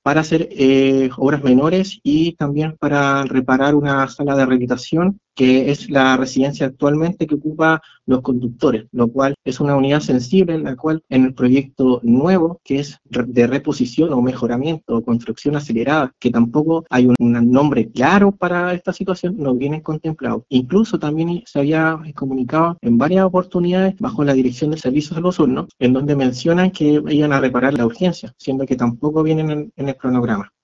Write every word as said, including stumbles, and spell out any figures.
para hacer eh, obras menores y también para reparar una sala de rehabilitación que es la residencia actualmente que ocupa los conductores, lo cual es una unidad sensible en la cual en el proyecto nuevo, que es de reposición o mejoramiento o construcción acelerada, que tampoco hay un, un nombre claro para esta situación, no vienen contemplados. Incluso también se había comunicado en varias oportunidades bajo la Dirección de Servicios de los Hornos, en donde mencionan que iban a reparar la urgencia, siendo que tampoco vienen en, en el cronograma.